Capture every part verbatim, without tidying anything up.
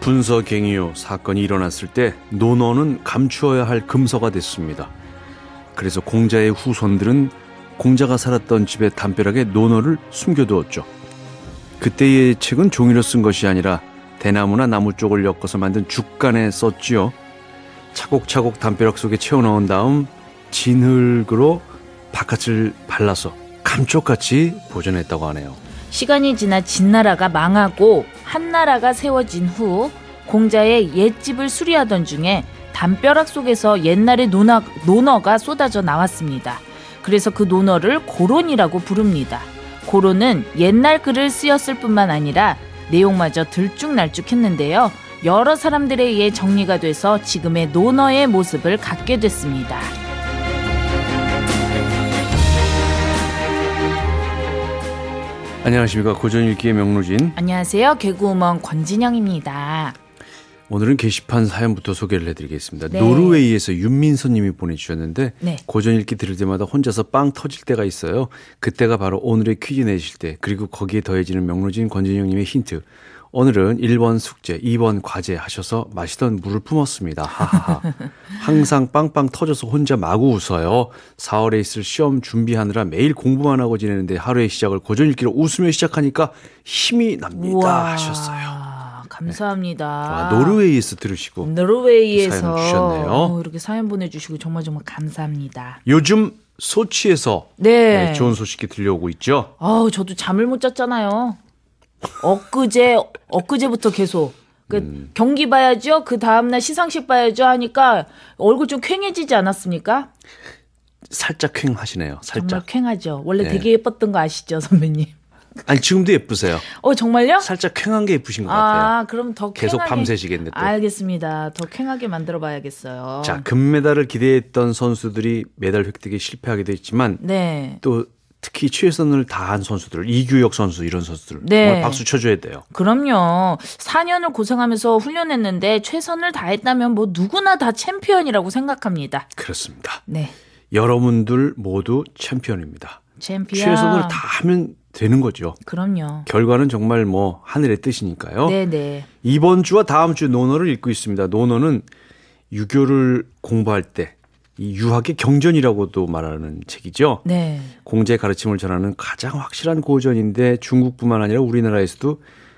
분서갱이요 사건이 일어났을 때 논어는 감추어야 할 금서가 됐습니다. 그래서 공자의 후손들은 공자가 살았던 집에 담벼락에 논어를 숨겨두었죠. 그때의 책은 종이로 쓴 것이 아니라 대나무나 나무 쪽을 엮어서 만든 죽간에 썼지요. 차곡차곡 담벼락 속에 채워넣은 다음 진흙으로 바깥을 발라서 감쪽같이 보존했다고 하네요. 시간이 지나 진나라가 망하고 한나라가 세워진 후 공자의 옛집을 수리하던 중에 담벼락 속에서 옛날의 논어, 논어가 쏟아져 나왔습니다. 그래서 그 논어를 고론이라고 부릅니다. 고론은 옛날 글을 쓰였을 뿐만 아니라 내용마저 들쭉날쭉했는데요. 여러 사람들에 의해 정리가 돼서 지금의 논어의 모습을 갖게 됐습니다. 안녕하십니까. 고전읽기의 명로진. 안녕하세요. 개그우먼 권진영입니다. 오늘은 게시판 사연부터 소개를 해드리겠습니다. 네. 노르웨이에서 윤민선 님이 보내주셨는데 네. 고전읽기 들을 때마다 혼자서 빵 터질 때가 있어요. 그때가 바로 오늘의 퀴즈 내실 때, 그리고 거기에 더해지는 명로진 권진영 님의 힌트. 오늘은 일 번 숙제, 이 번 과제 하셔서 마시던 물을 뿜었습니다. 하하하. 항상 빵빵 터져서 혼자 마구 웃어요. 사월에 있을 시험 준비하느라 매일 공부만 하고 지내는데 하루의 시작을 고전읽기로 웃으며 시작하니까 힘이 납니다. 우와, 하셨어요. 감사합니다. 와, 노르웨이에서 들으시고 노르웨이에서 사연을 주셨네요. 어, 이렇게 사연 보내주시고 정말 정말 감사합니다. 요즘 소치에서 네. 네, 좋은 소식이 들려오고 있죠. 아우, 저도 잠을 못 잤잖아요. 엊그제 엊그제부터 계속 그 음. 경기 봐야죠. 그 다음날 시상식 봐야죠 하니까 얼굴 좀 퀭해지지 않았습니까? 살짝 퀭하시네요. 살짝. 정말 퀭하죠. 원래 네. 되게 예뻤던 거 아시죠, 선배님? 아니 지금도 예쁘세요. 어, 정말요? 살짝 퀭한 게 예쁘신 것 같아요. 아, 그럼 더 계속 퀭하게. 밤새시겠네 또. 알겠습니다. 더 퀭하게 만들어 봐야겠어요. 자, 금메달을 기대했던 선수들이 메달 획득에 실패하게 됐지만 네. 또 특히 최선을 다한 선수들, 이규혁 선수 이런 선수들 네. 정말 박수 쳐줘야 돼요. 그럼요. 사 년을 고생하면서 훈련했는데 최선을 다했다면 뭐 누구나 다 챔피언이라고 생각합니다. 그렇습니다. 네. 여러분들 모두 챔피언입니다. 챔피언. 최선을 다하면 되는 거죠. 그럼요. 결과는 정말 뭐 하늘의 뜻이니까요. 네네. 이번 주와 다음 주 논어를 읽고 있습니다. 논어는 유교를 공부할 때 이 유학의 경전이라고도 말하는 책이죠. 네. 공자의 가르침을 전하는 가장 확실한 고전인데 중국뿐만 아니라 우리나라에서도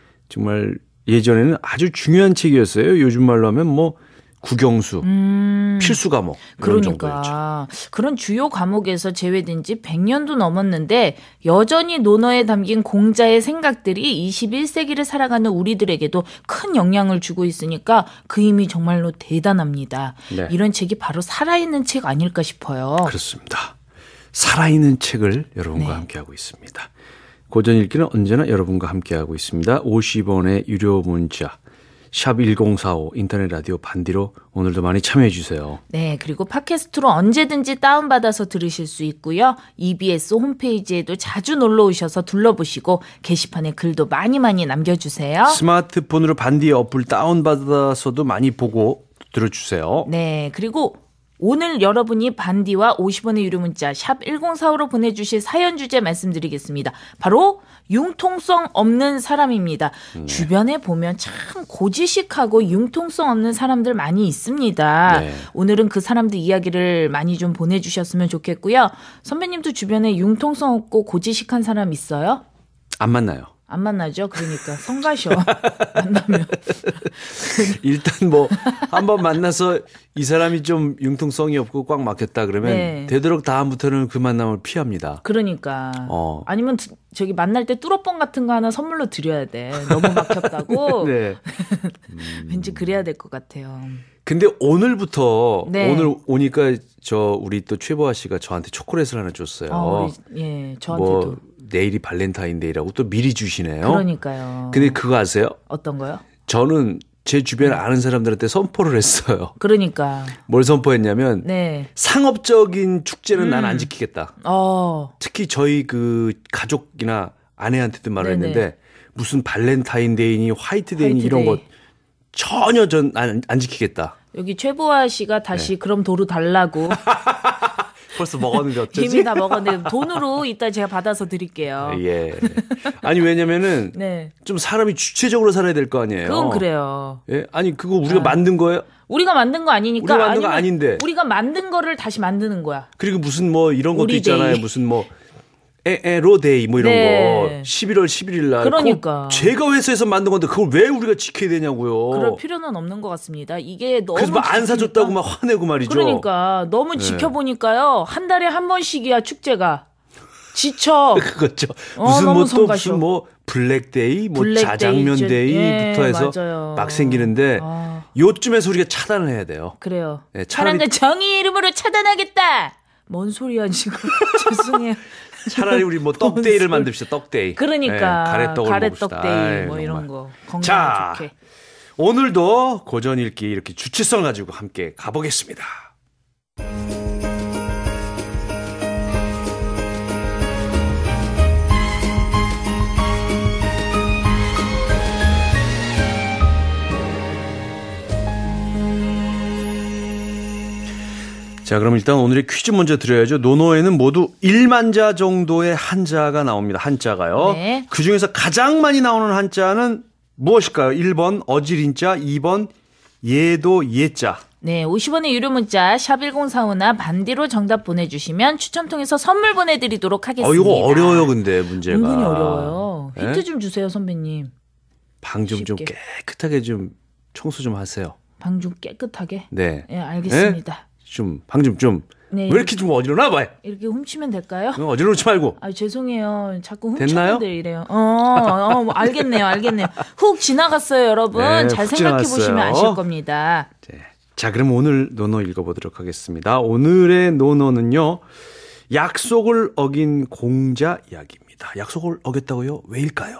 정말 예전에는 아주 중요한 책이었어요. 요즘 말로 하면 뭐 국영수, 음, 필수 과목 이런 그러니까 정도였죠. 그런 주요 과목에서 제외된 지 백 년도 넘었는데 여전히 논어에 담긴 공자의 생각들이 이십일 세기를 살아가는 우리들에게도 큰 영향을 주고 있으니까 그 힘이 정말로 대단합니다. 네. 이런 책이 바로 살아있는 책 아닐까 싶어요. 그렇습니다. 살아있는 책을 여러분과 네. 함께하고 있습니다. 고전 읽기는 언제나 여러분과 함께하고 있습니다. 오십 원의 유료 문자 샵 일공사오 인터넷 라디오 반디로 오늘도 많이 참여해 주세요. 네, 그리고 팟캐스트로 언제든지 다운받아서 들으실 수 있고요. 이비에스 홈페이지에도 자주 놀러 오셔서 둘러보시고 게시판에 글도 많이 많이 남겨주세요. 스마트폰으로 반디 어플 다운받아서도 많이 보고 들어주세요. 네, 그리고 오늘 여러분이 반디와 오십 원의 유료 문자 샵 일공사오로 보내주실 사연 주제 말씀드리겠습니다. 바로 융통성 없는 사람입니다. 네. 주변에 보면 참 고지식하고 융통성 없는 사람들 많이 있습니다. 네. 오늘은 그 사람들 이야기를 많이 좀 보내주셨으면 좋겠고요. 선배님도 주변에 융통성 없고 고지식한 사람 있어요? 안 만나요. 안 만나죠. 그러니까 성가셔. 만나면. 일단 뭐 한번 만나서 이 사람이 좀 융통성이 없고 꽉 막혔다 그러면 네. 되도록 다음부터는 그 만남을 피합니다. 그러니까. 어. 아니면 저기 만날 때 뚜러뻥 같은 거 하나 선물로 드려야 돼. 너무 막혔다고. 네. 음. 왠지 그래야 될 것 같아요. 근데 오늘부터 네. 오늘 오니까 저 우리 또 최보아 씨가 저한테 초콜릿을 하나 줬어요. 어, 우리, 예, 저한테도. 뭐 내일이 발렌타인데이라고 또 미리 주시네요. 그러니까요. 근데 그거 아세요? 어떤 거요? 저는 제 주변에 아는 사람들한테 선포를 했어요. 그러니까. 뭘 선포했냐면 네. 상업적인 축제는 음. 난 안 지키겠다. 어. 특히 저희 그 가족이나 아내한테도 말을 네네. 했는데 무슨 발렌타인데이니 화이트데이니 화이트데이. 이런 거 전혀 전 안 안 지키겠다. 여기 최보아 씨가 다시 네. 그럼 도로 달라고. 벌써 먹었는데 어쩌지? 이미 다 먹었는데 돈으로 이따 제가 받아서 드릴게요. 예. 아니 왜냐면은 네. 좀 사람이 주체적으로 살아야 될 거 아니에요. 그건 그래요. 예, 아니 그거 우리가 아. 만든 거예요? 우리가 만든 거 아니니까. 우리가 만든 거 아닌데. 우리가 만든 거를 다시 만드는 거야. 그리고 무슨 뭐 이런 것도 우리 있잖아요. 데이. 무슨 뭐 에에로데이 뭐 이런 네. 거 십일월 십일일 날. 그러니까. 제가 회사에서 만든 건데 그걸 왜 우리가 지켜야 되냐고요. 그럴 필요는 없는 것 같습니다. 이게 너무 그래서 막 안 사줬다고 막 화내고 말이죠. 그러니까 너무 네. 지켜보니까요. 한 달에 한 번씩이야 축제가. 지쳐. 그거죠. 어, 무슨 너무 뭐 또 성가셔. 무슨 뭐 블랙데이, 뭐 블랙데이, 자장면데이부터 예, 해서 맞아요. 막 생기는데 아. 요쯤에서 우리가 차단을 해야 돼요. 그래요. 네, 차라리- 사람들 정의 이름으로 차단하겠다. 뭔 소리야 지금. 죄송해요. 차라리 우리 뭐 떡데이를 만듭시다. 떡데이. 그러니까 네, 가래떡을 가래떡 먹읍시다. 데이 아이, 뭐 이런 정말. 거 건강 자, 좋게. 오늘도 고전 읽기 이렇게 주체성 가지고 함께 가보겠습니다. 자, 그럼 일단 오늘의 퀴즈 먼저 드려야죠. 노노에는 모두 일만 자 정도의 한자가 나옵니다. 한자가요. 네. 그중에서 가장 많이 나오는 한자는 무엇일까요? 일 번 어지린자, 이 번 예도 예자. 네, 오십 원의 유료 문자 샵 일공사오나 반디로 정답 보내주시면 추첨 통해서 선물 보내드리도록 하겠습니다. 어, 이거 어려워요, 근데 문제가. 은근히 어려워요. 네? 힌트 좀 주세요, 선배님. 방 좀 좀 쉽게. 깨끗하게 좀 청소 좀 하세요. 방 좀 깨끗하게. 네. 네, 알겠습니다. 좀 방 좀 좀. 네, 왜 이렇게 좀 어지러나 봐요? 이렇게 훔치면 될까요? 어지러지 말고. 아 죄송해요. 자꾸 됐나요? 훔쳐들 이래요. 어, 어, 뭐 알겠네요, 알겠네요. 훅 지나갔어요, 여러분. 네, 잘 훅 생각해 보시면 지나갔어요. 아실 겁니다. 네. 자, 그럼 오늘 노노 읽어보도록 하겠습니다. 오늘의 노노는요, 약속을 어긴 공자 이야기입니다. 약속을 어겼다고요? 왜일까요?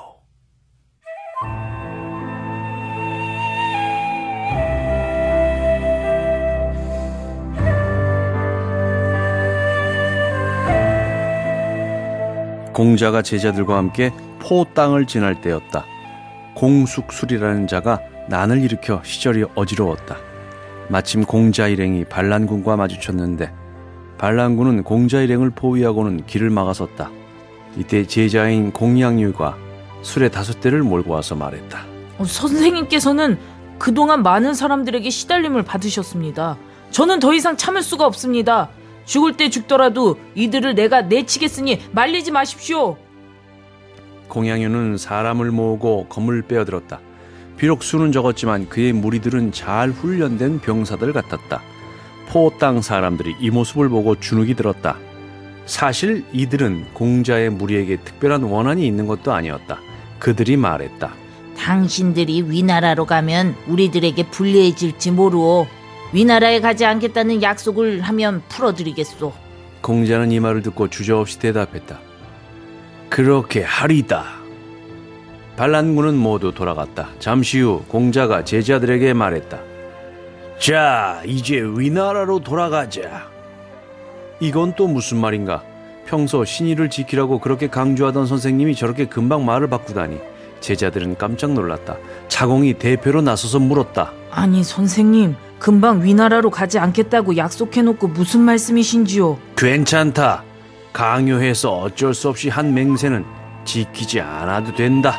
공자가 제자들과 함께 포 땅을 지날 때였다. 공숙술이라는 자가 난을 일으켜 시절이 어지러웠다. 마침 공자 일행이 반란군과 마주쳤는데 반란군은 공자 일행을 포위하고는 길을 막아섰다. 이때 제자인 공양유가 술에 다섯 대를 몰고 와서 말했다. 어, 선생님께서는 그동안 많은 사람들에게 시달림을 받으셨습니다. 저는 더 이상 참을 수가 없습니다. 죽을 때 죽더라도 이들을 내가 내치겠으니 말리지 마십시오. 공양유는 사람을 모으고 검을 빼어들었다. 비록 수는 적었지만 그의 무리들은 잘 훈련된 병사들 같았다. 포 땅 사람들이 이 모습을 보고 주눅이 들었다. 사실 이들은 공자의 무리에게 특별한 원한이 있는 것도 아니었다. 그들이 말했다. 당신들이 위나라로 가면 우리들에게 불리해질지 모르오. 위나라에 가지 않겠다는 약속을 하면 풀어드리겠소. 공자는 이 말을 듣고 주저없이 대답했다. 그렇게 하리다. 반란군은 모두 돌아갔다. 잠시 후 공자가 제자들에게 말했다. 자, 이제 위나라로 돌아가자. 이건 또 무슨 말인가? 평소 신의를 지키라고 그렇게 강조하던 선생님이 저렇게 금방 말을 바꾸다니. 제자들은 깜짝 놀랐다. 자공이 대표로 나서서 물었다. 아니 선생님, 금방 위나라로 가지 않겠다고 약속해놓고 무슨 말씀이신지요? 괜찮다. 강요해서 어쩔 수 없이 한 맹세는 지키지 않아도 된다.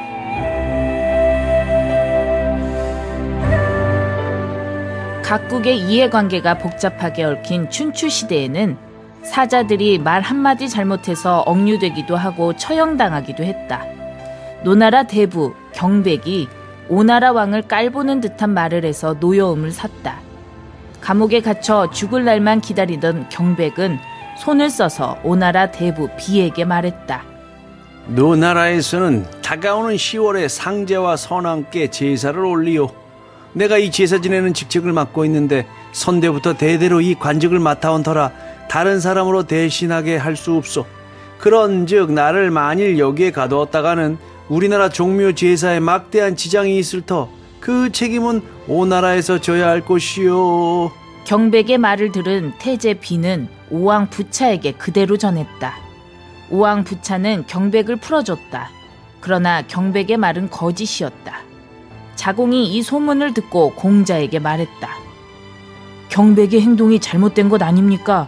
각국의 이해관계가 복잡하게 얽힌 춘추 시대에는 사자들이 말 한마디 잘못해서 억류되기도 하고 처형당하기도 했다. 노나라 대부 경백이 오나라 왕을 깔보는 듯한 말을 해서 노여움을 샀다. 감옥에 갇혀 죽을 날만 기다리던 경백은 손을 써서 오나라 대부 비에게 말했다. 노나라에서는 다가오는 시월에 상제와 선왕께 제사를 올리오. 내가 이 제사 지내는 직책을 맡고 있는데 선대부터 대대로 이 관직을 맡아온 터라 다른 사람으로 대신하게 할 수 없소. 그런즉 나를 만일 여기에 가두었다가는 우리나라 종묘 제사에 막대한 지장이 있을 터 그 책임은 오나라에서 져야 할 것이오. 경백의 말을 들은 태제 비는 오왕 부차에게 그대로 전했다. 오왕 부차는 경백을 풀어줬다. 그러나 경백의 말은 거짓이었다. 자공이 이 소문을 듣고 공자에게 말했다. 경백의 행동이 잘못된 것 아닙니까?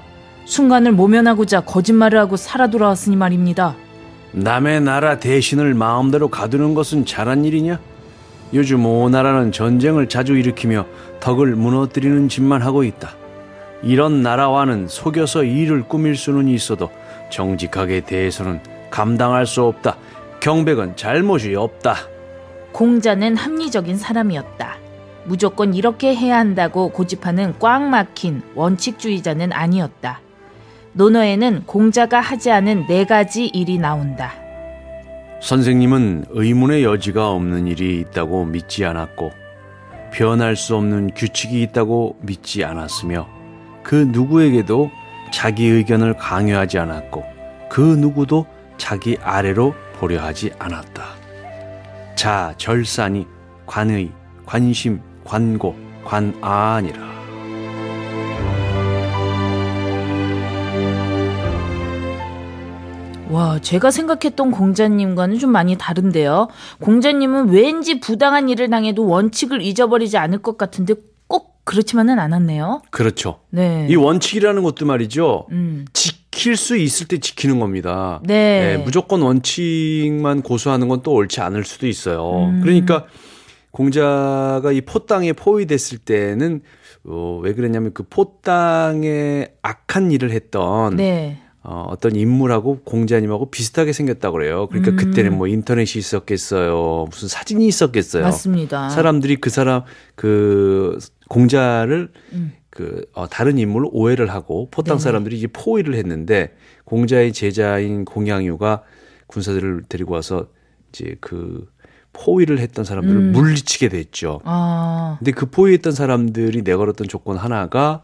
순간을 모면하고자 거짓말을 하고 살아 돌아왔으니 말입니다. 남의 나라 대신을 마음대로 가두는 것은 잘한 일이냐? 요즘 오나라는 전쟁을 자주 일으키며 덕을 무너뜨리는 짓만 하고 있다. 이런 나라와는 속여서 일을 꾸밀 수는 있어도 정직하게 대해서는 감당할 수 없다. 경백은 잘못이 없다. 공자는 합리적인 사람이었다. 무조건 이렇게 해야 한다고 고집하는 꽉 막힌 원칙주의자는 아니었다. 논어에는 공자가 하지 않은 네 가지 일이 나온다. 선생님은 의문의 여지가 없는 일이 있다고 믿지 않았고 변할 수 없는 규칙이 있다고 믿지 않았으며 그 누구에게도 자기 의견을 강요하지 않았고 그 누구도 자기 아래로 보려 하지 않았다. 자, 절사니 관의, 관심, 관고, 관아니라. 와, 제가 생각했던 공자님과는 좀 많이 다른데요. 공자님은 왠지 부당한 일을 당해도 원칙을 잊어버리지 않을 것 같은데 꼭 그렇지만은 않았네요. 그렇죠. 네. 이 원칙이라는 것도 말이죠. 음. 지킬 수 있을 때 지키는 겁니다. 네. 네, 무조건 원칙만 고수하는 건 또 옳지 않을 수도 있어요. 음. 그러니까 공자가 이 포땅에 포위됐을 때는 어, 왜 그랬냐면 그 포땅에 악한 일을 했던 네. 어, 어떤 인물하고 공자님하고 비슷하게 생겼다고 그래요. 그러니까 음. 그때는 뭐 인터넷이 있었겠어요. 무슨 사진이 있었겠어요. 맞습니다. 사람들이 그 사람 그 공자를 음. 그 어, 다른 인물로 오해를 하고 포땅 네네. 사람들이 이제 포위를 했는데 공자의 제자인 공양유가 군사들을 데리고 와서 이제 그 포위를 했던 사람들을 음. 물리치게 됐죠. 아. 근데 그 포위했던 사람들이 내걸었던 조건 하나가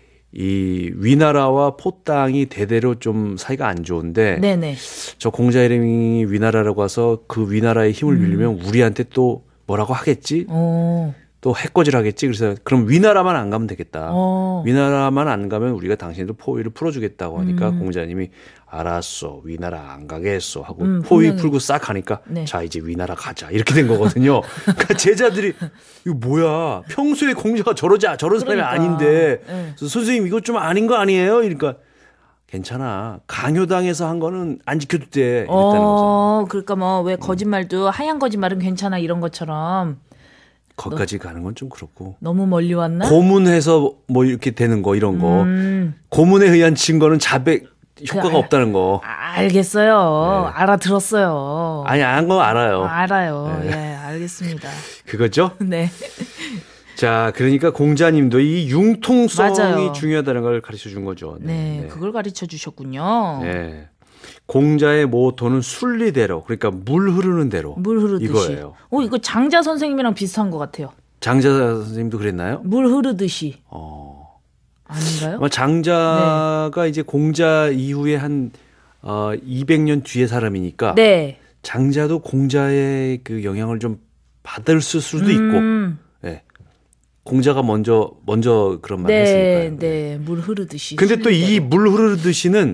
이 위나라와 포땅이 대대로 좀 사이가 안 좋은데 네네. 저 공자 이름이 위나라라고 해서 그 위나라의 힘을 음. 빌리면 우리한테 또 뭐라고 하겠지? 오. 또 해코지를 하겠지? 그래서 그럼 위나라만 안 가면 되겠다. 어. 위나라만 안 가면 우리가 당신들 포위를 풀어주겠다고 하니까 음. 공자님이 알았어. 위나라 안 가겠어. 하고 음, 포위 분명히. 풀고 싹 하니까 네. 자 이제 위나라 가자. 이렇게 된 거거든요. 그러니까 제자들이 이거 뭐야. 평소에 공자가 저러지 저런 사람이 그러니까. 아닌데 네. 그래서 선생님 이거 좀 아닌 거 아니에요? 그러니까 괜찮아. 강요당해서 한 거는 안 지켜도 돼. 이랬다는 거죠. 어, 그러니까 뭐 왜 거짓말도 하얀 거짓말은 괜찮아 이런 것처럼 거기까지 가는 건 좀 그렇고. 너무 멀리 왔나? 고문해서 뭐 이렇게 되는 거 이런 거. 음. 고문에 의한 증거는 자백 효과가 그, 없다는 거. 아, 알겠어요. 네. 알아들었어요. 아니 안 거 알아요. 아, 알아요. 네. 예, 알겠습니다. 그거죠? 네. 자, 그러니까 공자님도 이 융통성이 맞아요. 중요하다는 걸 가르쳐 준 거죠. 네, 그걸 가르쳐 주셨군요. 네. 공자의 모토는 순리대로, 그러니까 물 흐르는 대로. 물 흐르듯이. 이거예요. 오, 이거 장자 선생님이랑 비슷한 것 같아요. 장자 선생님도 그랬나요? 물 흐르듯이. 어. 아닌가요? 아마 장자가 이제 공자 이후에 한 어, 이백 년 뒤의 사람이니까 네. 장자도 공자의 그 영향을 좀 받을 수도 있고. 음. 네. 공자가 먼저 먼저 그런 말을 네, 했으니까요. 네, 물 흐르듯이. 근데 또 이 물 흐르듯이는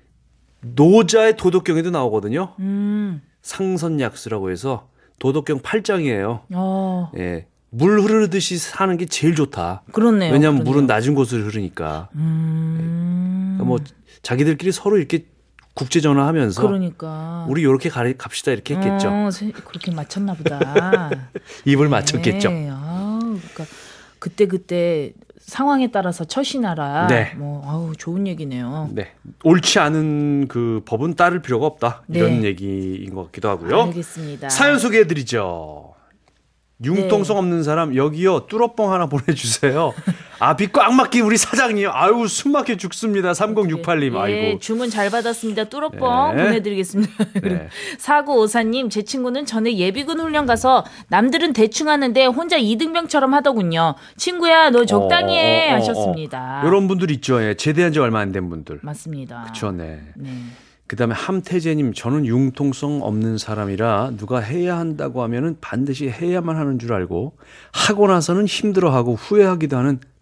노자의 도덕경에도 나오거든요. 음, 상선약수라고 해서 도덕경 팔 장이에요. 어, 예. 물 흐르듯이 사는 게 제일 좋다. 그렇네요. 왜냐하면 그렇네요. 물은 낮은 곳을 흐르니까. 음, 그러니까 뭐 자기들끼리 서로 이렇게 국제 전화하면서 그러니까. 우리 이렇게 가리, 갑시다 이렇게 했겠죠. 어, 세- 그렇게 맞췄나 보다. 입을 맞췄겠죠. 네, 아, 그러니까 그때 그때 상황에 따라서 처신하라. 네. 뭐, 아우 좋은 얘기네요. 네. 옳지 않은 그 법은 따를 필요가 없다. 이런 네. 얘기인 것 같기도 하고요. 알겠습니다. 사연 소개해드리죠. 융통성 네. 없는 사람 여기요 뚜러뻥 하나 보내주세요. 아, 비 꽉 막힌 우리 사장님. 아유 숨 막혀 죽습니다. 삼공육팔 님. 예, 아이고. 주문 잘 받았습니다. 뚜러뻥 네. 보내드리겠습니다. 네. 사구오사님, 제 친구는 전에 예비군 훈련 가서 남들은 대충 하는데 혼자 이등병처럼 하더군요. 친구야, 너 적당히 해 어, 어, 어, 어. 하셨습니다. 이런 분들 있죠. 예, 제대한 지 얼마 안 된 분들. 맞습니다. 그렇죠. 네. 네. 그다음에 함태재님, 저는 융통성 없는 사람이라 누가 해야 한다고 하면은 반드시 해야만 하는 줄 알고 하고 나서는 힘들어하고 후회하기도 하는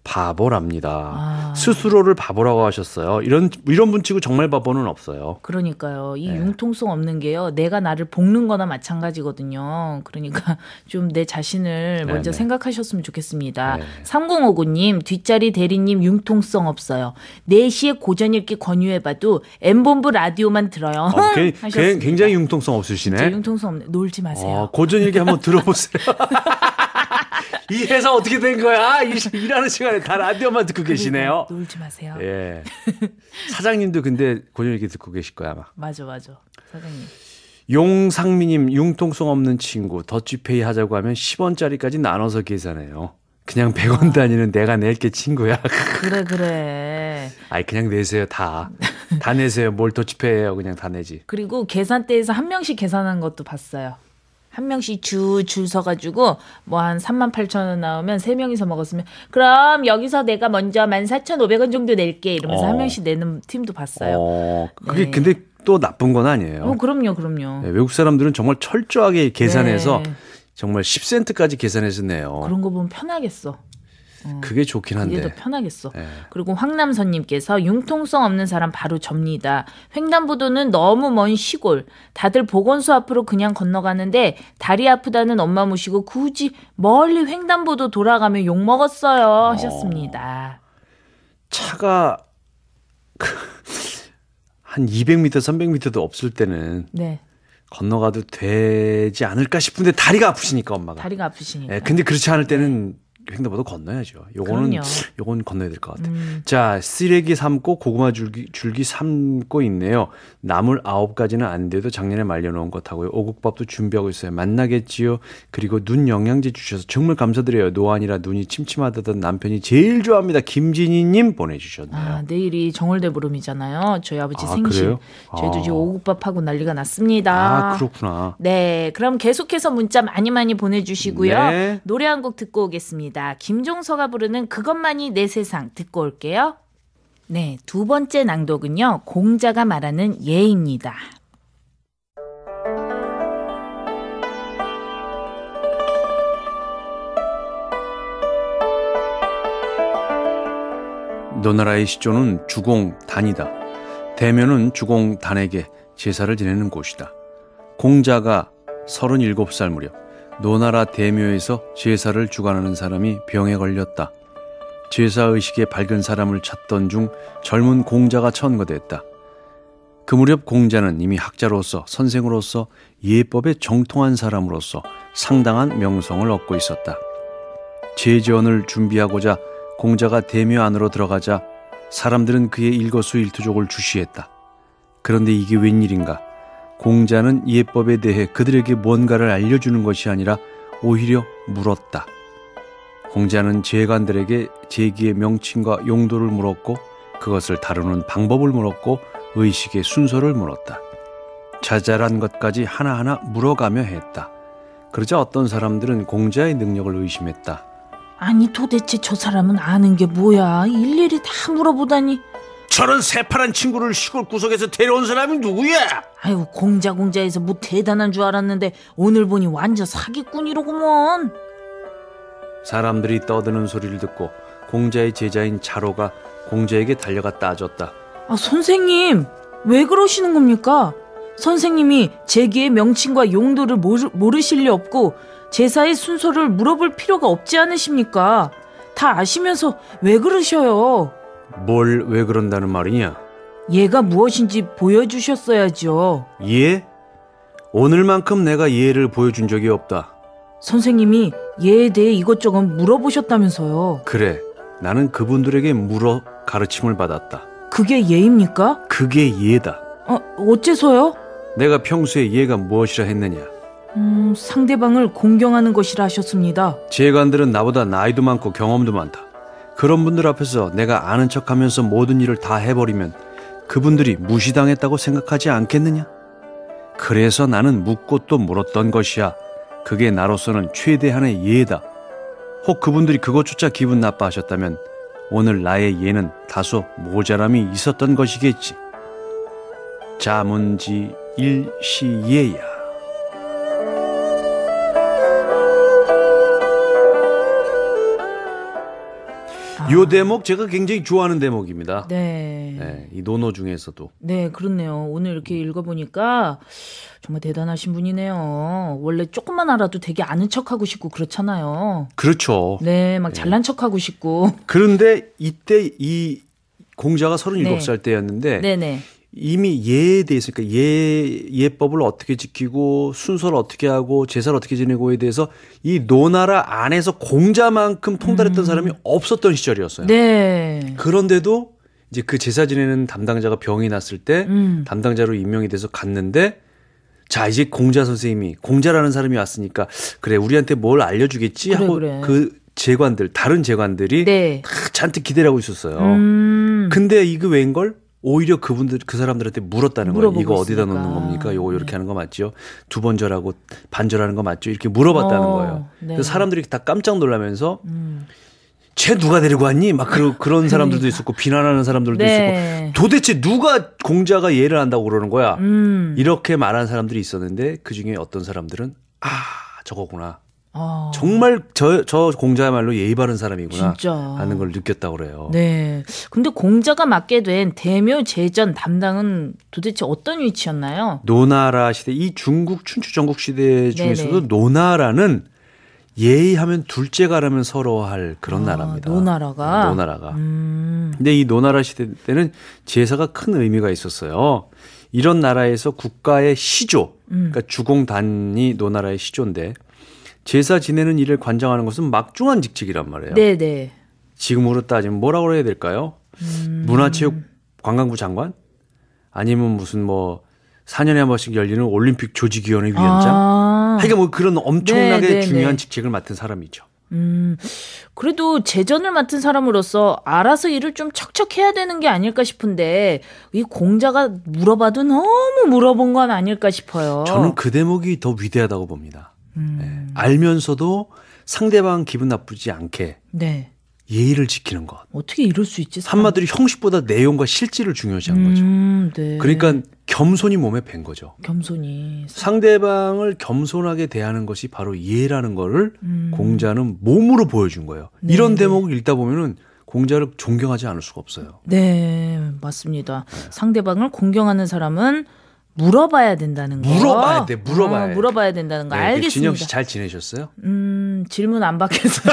바보랍니다. 아. 스스로를 바보라고 하셨어요. 이런 이런 분 치고 정말 바보는 없어요. 그러니까요. 이 네. 융통성 없는 게요. 내가 나를 볶는 거나 마찬가지거든요. 그러니까 좀 내 자신을 먼저 네네. 생각하셨으면 좋겠습니다. 네. 삼공오구 님, 뒷자리 대리님 융통성 없어요. 네 시에 고전 읽기 권유해봐도 엠본부 라디오만 들어요. 어, 게, 하셨습니다. 굉장히 융통성 없으시네. 진짜 융통성 없네. 놀지 마세요. 어, 고전 얘기 한번 들어보세요. 이 회사 어떻게 된 거야? 일, 일하는 시간에 다 라디오만 듣고 계시네요. 놀지 마세요. 예. 사장님도 근데 고전 얘기 듣고 계실 거야 아마. 맞아, 맞아. 사장님. 용상미님 융통성 없는 친구 더치페이 하자고 하면 십 원짜리까지 나눠서 계산해요. 그냥 백 원 단위는 내가 낼게 친구야. 그래, 그래. 아이 그냥 내세요 다. 다 내세요. 뭘 더치페이해요. 그냥 다 내지. 그리고 계산대에서 한 명씩 계산한 것도 봤어요. 한 명씩 줄, 줄 서가지고 뭐 한 삼만 팔천 원 나오면 세 명이서 먹었으면 그럼 여기서 내가 먼저 만 사천오백 원 정도 낼게 이러면서 어. 한 명씩 내는 팀도 봤어요. 어, 그게 네. 근데 또 나쁜 건 아니에요. 어, 그럼요, 그럼요. 네, 외국 사람들은 정말 철저하게 계산해서 네. 정말 십 센트까지 계산해서 내요. 그런 거 보면 편하겠어. 그게 좋긴 한데. 그게 더 편하겠어. 네. 그리고 황남선님께서 융통성 없는 사람 바로 접니다. 횡단보도는 너무 먼 시골. 다들 보건소 앞으로 그냥 건너가는데 다리 아프다는 엄마 모시고 굳이 멀리 횡단보도 돌아가며 욕먹었어요. 하셨습니다. 차가 한 이백 미터, 삼백 미터도 없을 때는 네. 건너가도 되지 않을까 싶은데 다리가 아프시니까 엄마가. 다리가 아프시니까. 네, 근데 그렇지 않을 때는 횡단보도 건너야죠. 요거는 그럼요. 요건 건너야 될 것 같아요. 음. 자, 쓰레기 삶고 고구마 줄기 줄기 삶고 있네요. 나물 아홉 가지는 안 돼도 작년에 말려놓은 것 하고요. 오곡밥도 준비하고 있어요. 만나겠지요. 그리고 눈 영양제 주셔서 정말 감사드려요. 노안이라 눈이 침침하다던 남편이 제일 좋아합니다. 김진희님 보내주셨네요. 아, 내일이 정월대보름이잖아요. 저희 아버지 아, 생신. 그래요? 저희도 아. 지금 오곡밥하고 난리가 났습니다. 아, 그렇구나. 네, 그럼 계속해서 문자 많이 많이 보내주시고요. 네. 노래 한 곡 듣고 오겠습니다. 김종서가 부르는 그것만이 내 세상 듣고 올게요. 네, 두 번째 낭독은요. 공자가 말하는 예입니다. 노나라의 시조는 주공단이다. 대면은 주공단에게 제사를 지내는 곳이다. 공자가 서른일곱 살 무렵 노나라 대묘에서 제사를 주관하는 사람이 병에 걸렸다. 제사의식에 밝은 사람을 찾던 중 젊은 공자가 천거됐다. 그 무렵 공자는 이미 학자로서 선생으로서 예법에 정통한 사람으로서 상당한 명성을 얻고 있었다. 제지원을 준비하고자 공자가 대묘 안으로 들어가자 사람들은 그의 일거수일투족을 주시했다. 그런데 이게 웬일인가? 공자는 예법에 대해 그들에게 뭔가를 알려주는 것이 아니라 오히려 물었다. 공자는 제관들에게 제기의 명칭과 용도를 물었고 그것을 다루는 방법을 물었고 의식의 순서를 물었다. 자잘한 것까지 하나하나 물어가며 했다. 그러자 어떤 사람들은 공자의 능력을 의심했다. 아니 도대체 저 사람은 아는 게 뭐야? 일일이 다 물어보다니. 저런 새파란 친구를 시골 구석에서 데려온 사람이 누구야? 아유 공자 공자해서 뭐 대단한 줄 알았는데 오늘 보니 완전 사기꾼이로구먼. 사람들이 떠드는 소리를 듣고 공자의 제자인 자로가 공자에게 달려가 따졌다. 아 선생님 왜 그러시는 겁니까? 선생님이 제기의 명칭과 용도를 모르, 모르실 리 없고 제사의 순서를 물어볼 필요가 없지 않으십니까? 다 아시면서 왜 그러셔요? 뭘 왜 그런다는 말이냐? 얘가 무엇인지 보여주셨어야죠. 예? 오늘만큼 내가 예를 보여준 적이 없다. 선생님이 얘에 대해 이것저것 물어보셨다면서요. 그래, 나는 그분들에게 물어 가르침을 받았다. 그게 예입니까? 그게 예다. 어, 어째서요? 내가 평소에 예가 무엇이라 했느냐? 음, 상대방을 공경하는 것이라 하셨습니다. 제관들은 나보다 나이도 많고 경험도 많다. 그런 분들 앞에서 내가 아는 척하면서 모든 일을 다 해버리면 그분들이 무시당했다고 생각하지 않겠느냐? 그래서 나는 묻고 또 물었던 것이야. 그게 나로서는 최대한의 예다. 혹 그분들이 그것조차 기분 나빠하셨다면 오늘 나의 예는 다소 모자람이 있었던 것이겠지. 자문지 일시예야. 요 대목 제가 굉장히 좋아하는 대목입니다. 네. 네, 이 논어 중에서도. 네, 그렇네요. 오늘 이렇게 읽어보니까 정말 대단하신 분이네요. 원래 조금만 알아도 되게 아는 척하고 싶고 그렇잖아요. 그렇죠. 네, 막 잘난 척하고 싶고. 그런데 이때 이 공자가 서른일곱 살 네. 때였는데 네네. 이미 예에 대해서 그러니까 예 예법을 어떻게 지키고 순서를 어떻게 하고 제사를 어떻게 지내고에 대해서 이 노나라 안에서 공자만큼 통달했던 음. 사람이 없었던 시절이었어요. 네. 그런데도 이제 그 제사 지내는 담당자가 병이 났을 때 음. 담당자로 임명이 돼서 갔는데 자 이제 공자 선생님이 공자라는 사람이 왔으니까 그래 우리한테 뭘 알려주겠지 그래, 하고 그래. 그 재관들 다른 재관들이 네. 다 잔뜩 기대를 하고 있었어요. 음. 근데 이거 웬걸? 오히려 그분들 그 사람들한테 물었다는 거예요. 이거 어디다 있으니까. 놓는 겁니까? 이거 이렇게 네. 하는 거 맞죠? 두 번 절하고 반절하는 거 맞죠? 이렇게 물어봤다는 어, 거예요. 네. 그래서 사람들이 다 깜짝 놀라면서 음. 쟤 누가 데리고 왔니? 막 그런 그런 사람들도 있었고 비난하는 사람들도 네. 있었고 도대체 누가 공자가 예를 한다고 그러는 거야? 음. 이렇게 말한 사람들이 있었는데 그 중에 어떤 사람들은 아 저거구나. 어. 정말 저, 저 공자야말로 예의 바른 사람이구나 진짜. 하는 걸 느꼈다고 그래요. 네. 근데 공자가 맡게 된 대묘 제전 담당은 도대체 어떤 위치였나요? 노나라 시대, 이 중국 춘추 전국 시대 중에서도 네네. 노나라는 예의하면 둘째가라면 서러워할 그런 아, 나라입니다. 노나라가? 노나라가. 음. 근데 이 노나라 시대 때는 제사가 큰 의미가 있었어요. 이런 나라에서 국가의 시조, 음. 그러니까 주공단이 노나라의 시조인데 제사 지내는 일을 관장하는 것은 막중한 직책이란 말이에요. 네네. 지금으로 따지면 뭐라고 해야 될까요? 음. 문화체육관광부 장관? 아니면 무슨 뭐 사 년에 한 번씩 열리는 올림픽 조직위원회 위원장? 아. 하여간 뭐 그런 엄청나게 네네네. 중요한 직책을 맡은 사람이죠. 음, 그래도 제전을 맡은 사람으로서 알아서 일을 좀 척척해야 되는 게 아닐까 싶은데 이 공자가 물어봐도 너무 물어본 건 아닐까 싶어요. 저는 그 대목이 더 위대하다고 봅니다. 음. 네. 알면서도 상대방 기분 나쁘지 않게 네. 예의를 지키는 것. 어떻게 이럴 수 있지? 사람. 한마디로 형식보다 내용과 실질을 중요시한 거죠. 음, 네. 그러니까 겸손이 몸에 밴 거죠. 겸손이. 상대방을 겸손하게 대하는 것이 바로 예라는 거를 음. 공자는 몸으로 보여준 거예요. 네. 이런 대목을 읽다 보면은 공자를 존경하지 않을 수가 없어요. 네, 맞습니다. 네. 상대방을 공경하는 사람은 물어봐야 된다는 거. 물어봐야 돼, 물어봐야 어, 돼. 물어봐야 된다는 거. 네, 알겠습니다. 진영 씨 잘 지내셨어요? 음, 질문 안 받겠어요.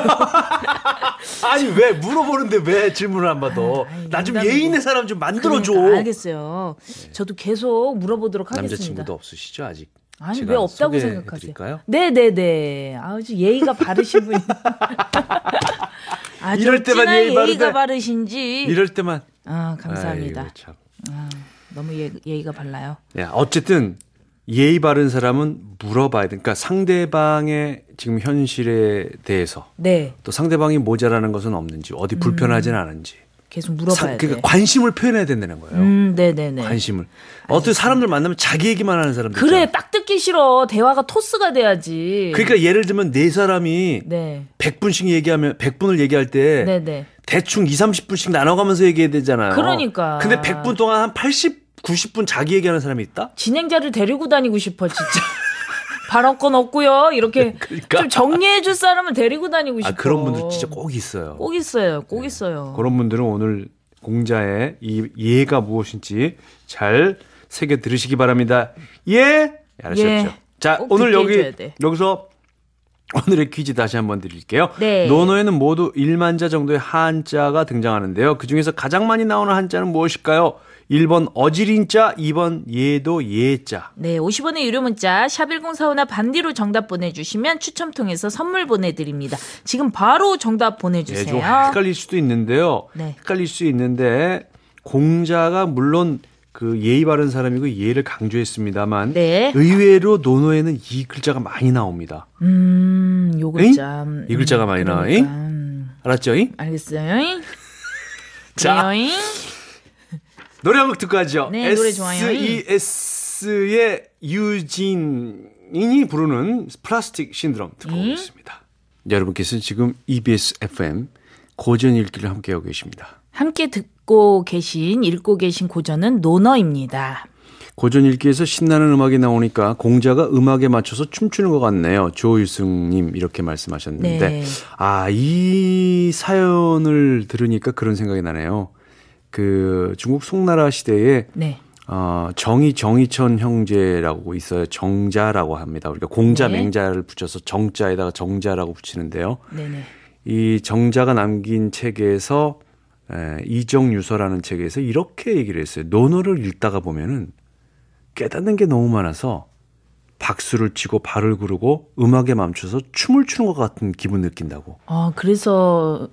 아니 왜 물어보는데 왜 질문을 안 받아? 나 좀 예의 있는 사람 좀 만들어줘. 그러니까, 알겠어요. 네. 저도 계속 물어보도록 하겠습니다. 남자친구도 없으시죠 아직? 아니 왜 없다고 생각하세요? 드릴까요? 네네네. 아주 예의가 바르신 분이. 아주 이럴 때만 예의 예의가 바르신지. 이럴 때만. 아 감사합니다. 아이고, 참. 아, 너무 예, 예의가 발라요. 야, 어쨌든 예의 바른 사람은 물어봐야 돼. 그러니까 상대방의 지금 현실에 대해서 네. 또 상대방이 모자라는 것은 없는지 어디 불편하진 음. 않은지 계속 물어봐야 사, 돼. 그러니까 관심을 표현해야 된다는 거예요. 음, 네네네. 관심을. 어떤 사람들 만나면 자기 얘기만 하는 사람들 그래 있잖아. 딱 듣기 싫어. 대화가 토스가 돼야지. 그러니까 예를 들면 네 사람이 네. 백 분씩 얘기하면 백 분을 얘기할 때 네네. 대충 이삼십 분씩 나눠가면서 얘기해야 되잖아요. 그러니까. 근데 백 분 동안 한 팔십, 구십 분 자기 얘기하는 사람이 있다? 진행자를 데리고 다니고 싶어 진짜. 발언권 없고요. 이렇게 그러니까. 좀 정리해 줄 사람을 데리고 다니고 싶어. 아, 그런 분들 진짜 꼭 있어요. 꼭 있어요. 꼭 네. 있어요. 그런 분들은 오늘 공자의 이 예가 무엇인지 잘 새겨 들으시기 바랍니다. 예? 알으셨죠? 예. 자, 오늘 여기 여기서 오늘의 퀴즈 다시 한번 드릴게요. 네. 논어에는 모두 일만 자 정도의 한자가 등장하는데요. 그중에서 가장 많이 나오는 한자는 무엇일까요? 일 번 어지린자, 이 번 예도 예자. 네, 오십 원의 유료 문자 샵 일공사오나 반디로 정답 보내주시면 추첨 통해서 선물 보내드립니다. 지금 바로 정답 보내주세요. 네, 좀 헷갈릴 수도 있는데요. 네. 헷갈릴 수 있는데 공자가 물론 그 예의 바른 사람이고 예를 강조했습니다만 네. 의외로 논어에는 이 글자가 많이 나옵니다. 음, 요 글자. 음, 이 글자가 많이 나와. 그러니까. 알았죠? 잉? 알겠어요. 자. 네요. 노래 한 곡 듣고 하죠. 네, 노래 좋아요. 에스이에스의 유진이 부르는 플라스틱 신드롬 듣고 음? 오겠습니다. 여러분께서는 지금 이비에스 에프엠 고전 읽기를 함께하고 계십니다. 함께 듣고 계신, 읽고 계신 고전은 논어입니다. 고전 읽기에서 신나는 음악이 나오니까 공자가 음악에 맞춰서 춤추는 것 같네요. 조유승님 이렇게 말씀하셨는데 네. 아, 이 사연을 들으니까 그런 생각이 나네요. 그 중국 송나라 시대에 네. 어, 정의 정의천 형제라고 있어요. 정자라고 합니다. 우리가 공자 네. 맹자를 붙여서 정자에다가 정자라고 붙이는데요. 네네. 이 정자가 남긴 책에서 에, 이정유서라는 책에서 이렇게 얘기를 했어요. 논어를 읽다가 보면은 깨닫는 게 너무 많아서 박수를 치고 발을 구르고 음악에 멈춰서 춤을 추는 것 같은 기분 느낀다고. 아, 그래서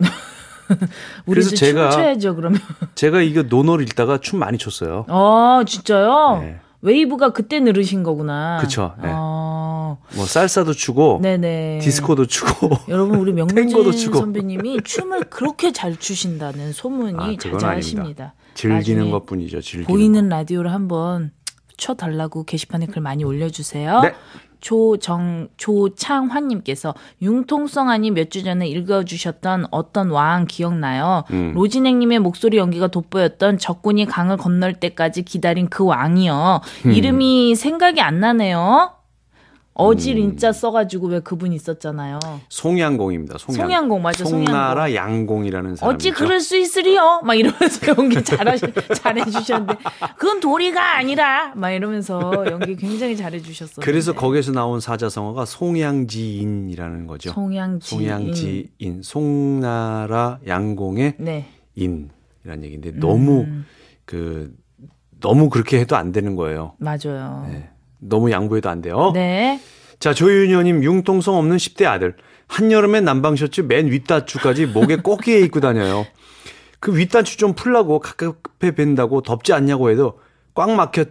우리도 그래서 제가 춤춰야죠, 그러면. 제가 이거 논어를 읽다가 춤 많이 췄어요. 아, 진짜요? 네. 웨이브가 그때 늘으신 거구나. 그쵸. 네. 아, 뭐 살사도 추고 네네. 디스코도 추고 여러분, 우리 탱고도 명문진 추고. 선배님이 춤을 그렇게 잘 추신다는 소문이 아, 그건 자자하십니다. 즐기는 나중에 것뿐이죠. 즐기는 보이는 거. 라디오를 한번 쳐달라고 게시판에 글 많이 올려주세요. 네. 조정 조창환님께서 융통성 아니 몇 주 전에 읽어주셨던 어떤 왕 기억나요? 음. 로진행님의 목소리 연기가 돋보였던 적군이 강을 건널 때까지 기다린 그 왕이요. 음. 이름이 생각이 안 나네요. 어질 인자 써가지고 왜 그분 있었잖아요. 송양공입니다. 송양. 송양공 맞아. 송나라 송양공. 양공이라는 사람이죠. 어찌 그럴 수 있으리요? 막 이러면서 연기 잘하시, 잘해주셨는데 그건 도리가 아니라 막 이러면서 연기 굉장히 잘해주셨어요. 그래서 거기에서 나온 사자성어가 송양지인이라는 거죠. 송양지인. 송양지인. 송나라 양공의 네. 인이라는 얘기인데 너무 음. 그 너무 그렇게 해도 안 되는 거예요. 맞아요. 네. 너무 양보해도 안 돼요. 네. 자, 조윤현님 융통성 없는 십 대 아들. 한여름에 남방 셔츠 맨 윗단추까지 목에 꼬기에 입고 다녀요. 그 윗단추 좀 풀라고 가깝게 벤다고 덥지 않냐고 해도 꽉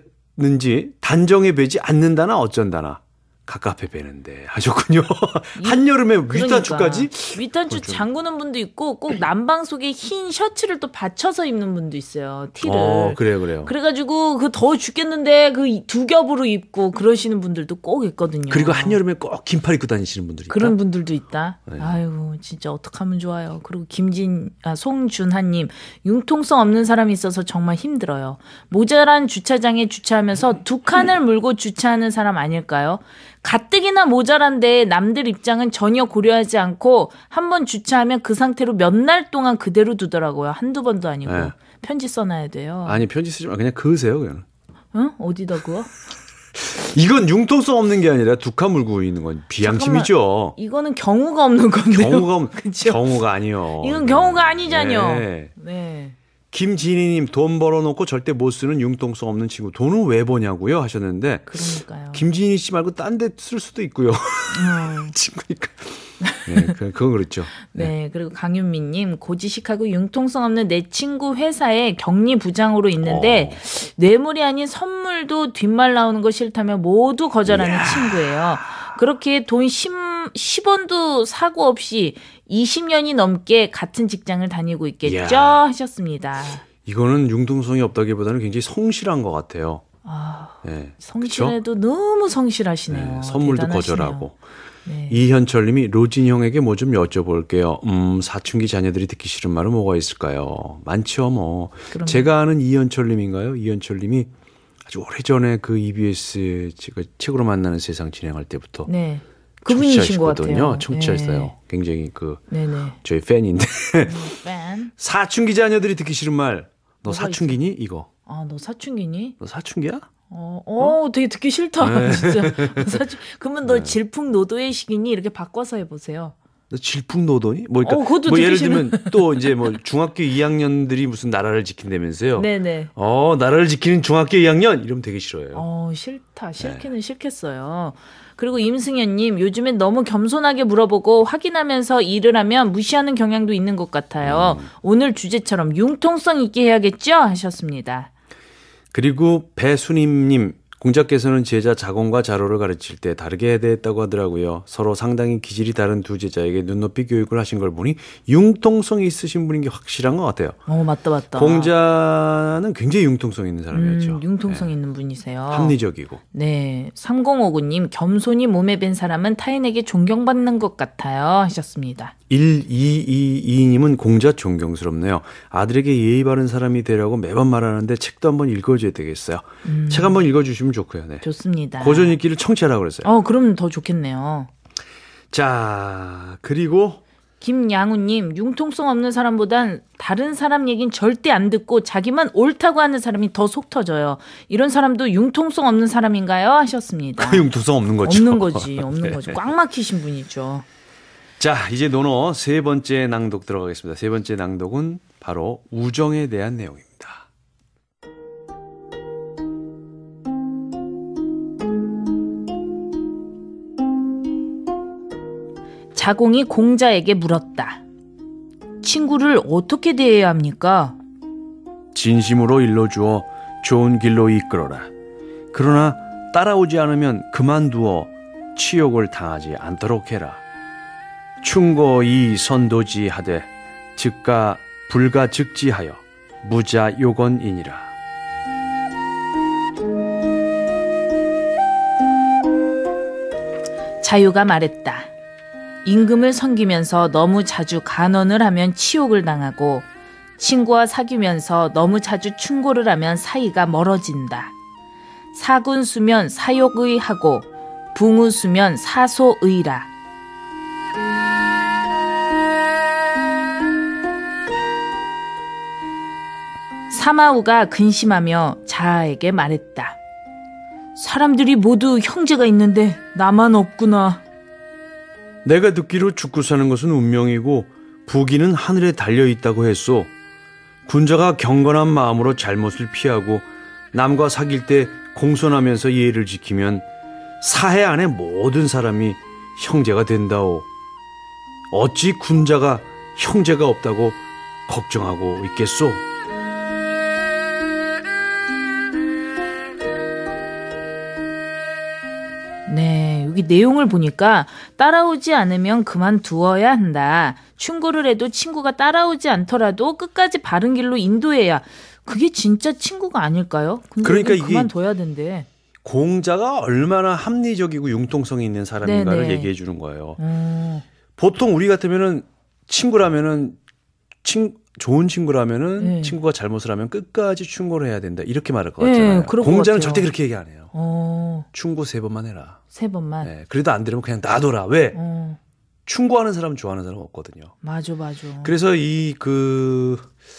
막혔는지 단정해 베지 않는다나 어쩐다나 가깝게 베는데 하셨군요. 한여름에 윗단추까지? 그러니까. 윗단추 그렇죠. 잠그는 분도 있고 꼭 남방 속에 흰 셔츠를 또 받쳐서 입는 분도 있어요. 티를. 어, 그래요, 그래요. 그래가지고 그 더워 죽겠는데 그 두 겹으로 입고 그러시는 분들도 꼭 있거든요. 그리고 한여름에 꼭 긴팔 입고 다니시는 분들이 있다. 그런 분들도 있다. 네. 아유, 진짜 어떡하면 좋아요. 그리고 김진, 아, 송준하님, 융통성 없는 사람이 있어서 정말 힘들어요. 모자란 주차장에 주차하면서 두 칸을 물고 주차하는 사람 아닐까요? 가뜩이나 모자란데 남들 입장은 전혀 고려하지 않고 한번 주차하면 그 상태로 몇 날 동안 그대로 두더라고요. 한두 번도 아니고. 네. 편지 써놔야 돼요. 아니, 편지 쓰지 마. 그냥 그으세요, 그냥. 응? 어디다 그어? 이건 융통성 없는 게 아니라 두 칸 물고 있는 건 비양심이죠. 이거는 경우가 없는 건데요. 경우가 없- 그쵸? 경우가 아니요. 이건 경우가 아니잖요. 네. 네. 김진희님 돈 벌어놓고 절대 못 쓰는 융통성 없는 친구. 돈은 왜 버냐고요 하셨는데 그러니까요. 김진희 씨 말고 딴 데 쓸 수도 있고요. 음. 친구니까. 네, 그- 그건 그렇죠. 네, 그리고 강윤미님 고지식하고 융통성 없는 내 친구 회사에 격리 부장으로 있는데 어. 뇌물이 아닌 선물도 뒷말 나오는 거 싫다며 모두 거절하는 이야. 친구예요. 그렇게 돈 십, 십 원도 사고 없이 이십 년이 넘게 같은 직장을 다니고 있겠죠 이야. 하셨습니다. 이거는 융통성이 없다기보다는 굉장히 성실한 것 같아요. 아, 네. 성실해도 너무 성실하시네요. 네, 선물도 대단하시네요. 거절하고. 네. 이현철 님이 로진 형에게 뭐 좀 여쭤볼게요. 음, 사춘기 자녀들이 듣기 싫은 말은 뭐가 있을까요? 많죠, 뭐. 그럼요. 제가 아는 이현철 님인가요? 이현철 님이 아주 오래전에 그 이비에스 제가 책으로 만나는 세상 진행할 때부터 네. 그분이신 것 청취하시거든요. 같아요. 청취했어요. 네. 굉장히 그 네네. 저희 팬인데 팬. 사춘기 자녀들이 듣기 싫은 말. 너 뭐가 사춘기니? 이거. 아, 너 사춘기니? 너 사춘기야? 어, 어, 되게 듣기 싫다. 네. 진짜. 사춘. 그러면 너 질풍노도의 시기니? 이렇게 바꿔서 해보세요. 너 질풍노도니? 뭐, 그러니까 어, 그것도 뭐 듣기 예를 싫은- 들면 또 이제 뭐 중학교 이 학년들이 무슨 나라를 지킨다면서요. 네네. 어, 나라를 지키는 중학교 이 학년 이러면 되게 싫어요. 어, 싫다. 네. 싫기는 싫겠어요. 그리고 임승현님, 요즘엔 너무 겸손하게 물어보고 확인하면서 일을 하면 무시하는 경향도 있는 것 같아요. 음. 오늘 주제처럼 융통성 있게 해야겠죠? 하셨습니다. 그리고 배수님님 공자께서는 제자 자공과 자로를 가르칠 때 다르게 대했다고 하더라고요. 서로 상당히 기질이 다른 두 제자에게 눈높이 교육을 하신 걸 보니 융통성이 있으신 분인 게 확실한 것 같아요. 어, 맞다, 맞다. 공자는 굉장히 융통성 있는 사람이었죠. 음, 융통성 네. 있는 분이세요. 합리적이고. 네. 삼공오구 님, 겸손이 몸에 밴 사람은 타인에게 존경받는 것 같아요. 하셨습니다. 일이이이님은 공자 존경스럽네요. 아들에게 예의 바른 사람이 되라고 매번 말하는데 책도 한번 읽어줘야 되겠어요. 음. 책 한번 읽어주시면 좋고요. 네. 좋습니다. 고전 읽기를 청취하라고 그랬어요. 어, 그럼 더 좋겠네요. 자, 그리고 김양우님, 융통성 없는 사람보단 다른 사람 얘긴 절대 안 듣고 자기만 옳다고 하는 사람이 더 속 터져요. 이런 사람도 융통성 없는 사람인가요? 하셨습니다. 그 융통성 없는 거죠. 없는 거지. 없는 네. 거죠. 꽉 막히신 분이죠. 자, 이제 논어 세 번째 낭독 들어가겠습니다. 세 번째 낭독은 바로 우정에 대한 내용입니다. 자공이 공자에게 물었다. 친구를 어떻게 대해야 합니까? 진심으로 일러주어 좋은 길로 이끌어라. 그러나 따라오지 않으면 그만두어 치욕을 당하지 않도록 해라. 충고이 선도지 하되 즉가 불가즉지하여 무자 요건이니라. 자유가 말했다. 임금을 섬기면서 너무 자주 간언을 하면 치욕을 당하고 친구와 사귀면서 너무 자주 충고를 하면 사이가 멀어진다. 사군수면 사욕의하고 붕우수면 사소의라. 사마우가 근심하며 자아에게 말했다. 사람들이 모두 형제가 있는데 나만 없구나. 내가 듣기로 죽고 사는 것은 운명이고 부귀는 하늘에 달려있다고 했소. 군자가 경건한 마음으로 잘못을 피하고 남과 사귈 때 공손하면서 예의를 지키면 사해 안에 모든 사람이 형제가 된다오. 어찌 군자가 형제가 없다고 걱정하고 있겠소? 네, 여기 내용을 보니까 따라오지 않으면 그만두어야 한다. 충고를 해도 친구가 따라오지 않더라도 끝까지 바른 길로 인도해야. 그게 진짜 친구가 아닐까요? 근데 그러니까 이게 그만둬야 된대. 공자가 얼마나 합리적이고 융통성이 있는 사람인가를 네네. 얘기해 주는 거예요. 음. 보통 우리 같으면은 친구라면은 친 좋은 친구라면은 네. 친구가 잘못을 하면 끝까지 충고를 해야 된다 이렇게 말할 것 같잖아요. 네, 그럴 것 공자는 같아요. 절대 그렇게 얘기 안 해요. 어, 충고 세 번만 해라. 세 번만. 네, 그래도 안 되면 그냥 놔둬라. 왜? 어, 충고하는 사람 좋아하는 사람 없거든요. 맞아, 맞아. 그래서 이 그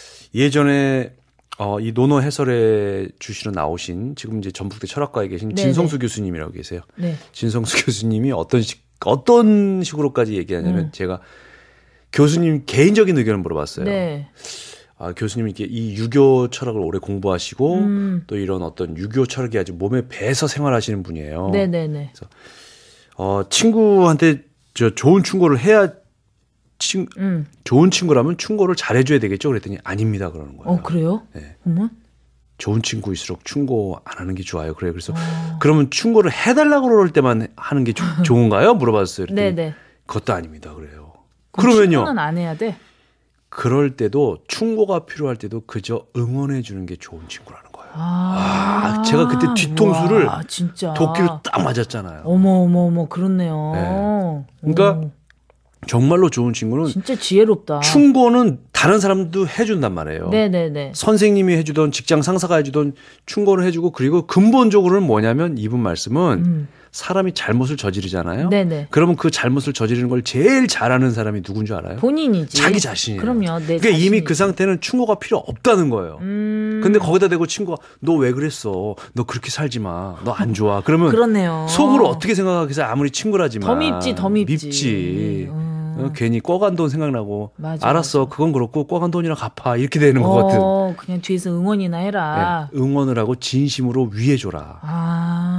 예전에 어, 이 논어 해설에 주시러 나오신 지금 이제 전북대 철학과에 계신 네네. 진성수 교수님이라고 계세요. 네. 진성수 교수님이 어떤 식 어떤 식으로까지 얘기하냐면 음. 제가 교수님 개인적인 의견을 물어봤어요. 네. 아, 교수님이 이렇게 이 유교 철학을 오래 공부하시고 음. 또 이런 어떤 유교 철학이 아주 몸에 배서 생활하시는 분이에요. 네네네. 어, 친구한테 저 좋은 충고를 해야 친, 음. 좋은 친구라면 충고를 잘해줘야 되겠죠. 그랬더니 아닙니다 그러는 거예요. 어, 그래요? 네. 어머? 좋은 친구일수록 충고 안 하는 게 좋아요. 그래요. 그래서 어. 그러면 충고를 해달라고 그럴 때만 하는 게 조, 좋은가요? 물어봤어요. 그랬더니 네네. 그것도 아닙니다. 그래요. 그럼 그러면요. 친구는 안 해야 돼? 그럴 때도 충고가 필요할 때도 그저 응원해 주는 게 좋은 친구라는 거예요. 아, 아, 제가 그때 뒤통수를 와, 진짜. 도끼로 딱 맞았잖아요. 어머, 어머, 어머, 그렇네요. 네. 그러니까 오, 정말로 좋은 친구는 진짜 지혜롭다. 충고는 다른 사람도 해준단 말이에요. 네네네. 선생님이 해주던 직장 상사가 해주던 충고를 해주고 그리고 근본적으로는 뭐냐면 이분 말씀은 음. 사람이 잘못을 저지르잖아요. 네네. 그러면 그 잘못을 저지르는 걸 제일 잘하는 사람이 누군 줄 알아요? 본인이지. 자기 자신이에요. 그럼요. 내 그러니까 이미 자신이지. 그 상태는 충고가 필요 없다는 거예요. 음. 근데 거기다 대고 친구가 너 왜 그랬어? 너 그렇게 살지 마. 너 안 좋아. 그러면 그렇네요. 속으로 어떻게 생각하겠어요? 아무리 친구라지만. 더 밉지, 더 밉지. 밉지. 음. 어, 괜히 꿔간 돈 생각나고 맞아, 알았어. 맞아. 그건 그렇고 꿔간 돈이랑 갚아. 이렇게 되는 거거든. 어, 그냥 뒤에서 응원이나 해라. 네, 응원을 하고 진심으로 위해줘라. 아, 네.